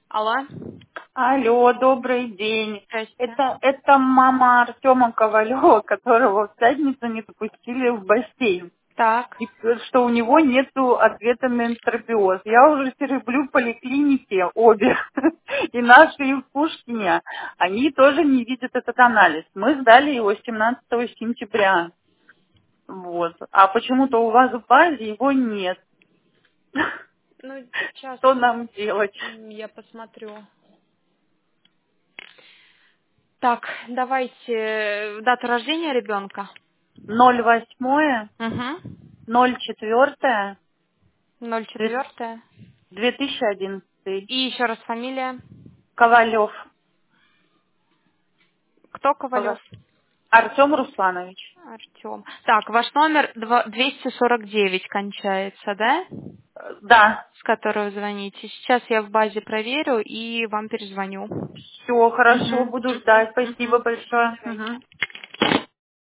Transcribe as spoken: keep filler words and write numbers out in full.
Алло. Алло, добрый день. Здрасте. Это, это мама Артема Ковалева, которого в пятницу не допустили в бассейн. Так. И что у него нету ответа на энтеропиоз. Я уже тереблю в поликлинике обе, и наши, и в Пушкине. Они тоже не видят этот анализ. Мы сдали его семнадцатого сентября. Вот. А почему-то у вас в базе его нет. Ну, сейчас Что нам делать? я посмотрю. Так, давайте э, дату рождения ребенка. Ноль восьмое, Угу. ноль четвертое, Ноль четвертое. две тысячи одиннадцатый. И еще раз фамилия. Ковалев. Кто Ковалев? Артем Русланович. Артем. Так, ваш номер два- двести сорок девять кончается, да? Э, Да. С которого вы звоните. Сейчас я в базе проверю и вам перезвоню. Все, хорошо, Угу. буду ждать. Спасибо Угу. большое. Давайте. Мгм.